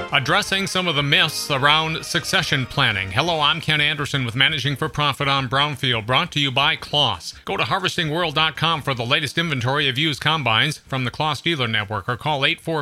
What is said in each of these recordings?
addressing some of the myths around succession planning. Hello, I'm Ken Anderson with Managing for Profit on Brownfield, brought to you by Kloss. Go to harvestingworld.com for the latest inventory of used combines from the Kloss Dealer Network, or call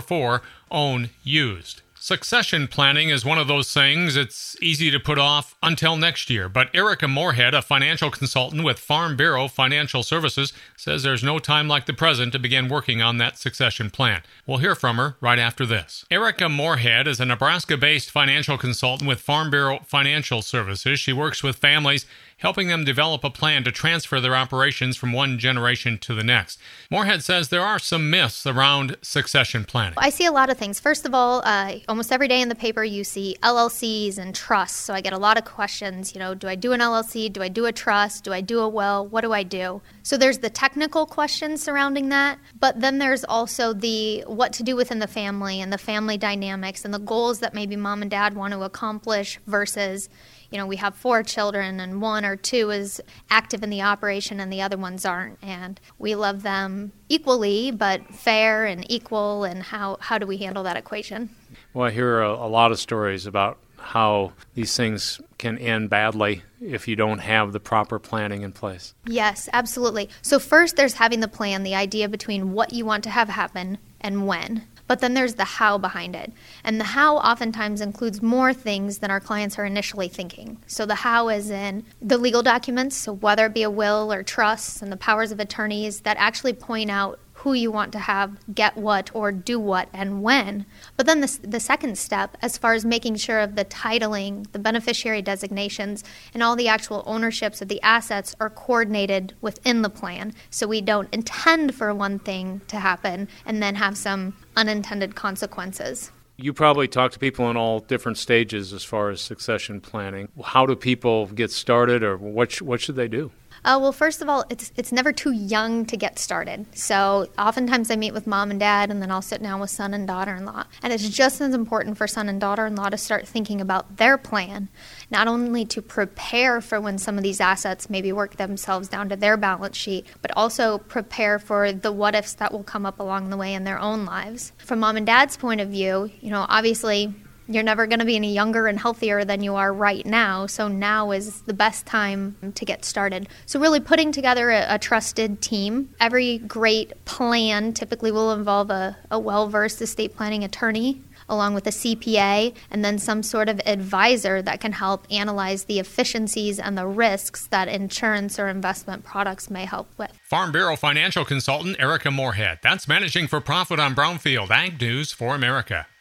844-OWN-USED. Succession planning is one of those things it's easy to put off until next year, but Erica Moorhead, a financial consultant with Farm Bureau Financial Services, says there's no time like the present to begin working on that succession plan. We'll hear from her right after this. Erica Moorhead is a Nebraska-based financial consultant with Farm Bureau Financial Services. She works with families, helping them develop a plan to transfer their operations from one generation to the next. Moorhead says there are some myths around succession planning. I see a lot of things. First of all, almost every day in the paper you see LLCs and trusts. So I get a lot of questions, do I do an LLC? Do I do a trust? Do I do a will? What do I do? So there's the technical questions surrounding that, but then there's also the what to do within the family and the family dynamics and the goals that maybe mom and dad want to accomplish versus we have 4 children and 1 or 2 is active in the operation and the other ones aren't. And we love them equally, but fair and equal. And how do we handle that equation? Well, I hear a lot of stories about how these things can end badly if you don't have the proper planning in place. Yes, absolutely. So first there's having the plan, the idea between what you want to have happen and when. But then there's the how behind it. And the how oftentimes includes more things than our clients are initially thinking. So the how is in the legal documents, so whether it be a will or trusts and the powers of attorneys that actually point out who you want to have get what or do what and when. But then the second step, as far as making sure of the titling, the beneficiary designations, and all the actual ownerships of the assets are coordinated within the plan. So we don't intend for one thing to happen and then have some unintended consequences. You probably talk to people in all different stages as far as succession planning. How do people get started, or what should they do? Well, first of all, it's never too young to get started. So oftentimes I meet with mom and dad, and then I'll sit down with son and daughter-in-law. And it's just as important for son and daughter-in-law to start thinking about their plan, not only to prepare for when some of these assets maybe work themselves down to their balance sheet, but also prepare for the what-ifs that will come up along the way in their own lives. From mom and dad's point of view, obviously you're never going to be any younger and healthier than you are right now, so now is the best time to get started. So really putting together a trusted team. Every great plan typically will involve a well-versed estate planning attorney, along with a CPA, and then some sort of advisor that can help analyze the efficiencies and the risks that insurance or investment products may help with. Farm Bureau Financial Consultant Erica Moorhead. That's Managing for Profit on Brownfield Ag News for America.